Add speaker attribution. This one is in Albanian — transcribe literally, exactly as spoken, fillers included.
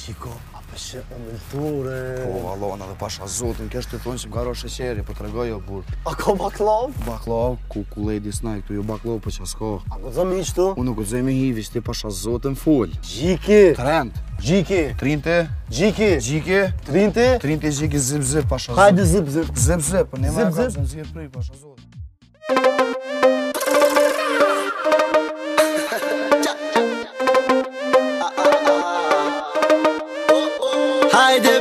Speaker 1: Shiko, a përshë o mëllture.
Speaker 2: Po, Allahon edhe pasha zotin, kesh të thonë që m'ka ro sheqeri, po t'regoj o bur.
Speaker 1: A ka baklav?
Speaker 2: Baklav, ku ku lady snaj, këtu jo baklav, po që s'ka.
Speaker 1: A ku zë miqtu?
Speaker 2: Unë nuk zëj me hivish, ti pasha zotin full.
Speaker 1: Gjiki.
Speaker 2: Trend.
Speaker 1: Gjiki.
Speaker 2: Trinte.
Speaker 1: Gjiki.
Speaker 2: Gjiki.
Speaker 1: Trinte.
Speaker 2: Trinte gjiki zip zip, pasha zotin.
Speaker 1: Hajde zip zip.
Speaker 2: Zip zip, po ne ma
Speaker 1: Zip,
Speaker 2: ka
Speaker 1: zip.
Speaker 2: zënzirë prej, pasha zotin.
Speaker 3: Haydi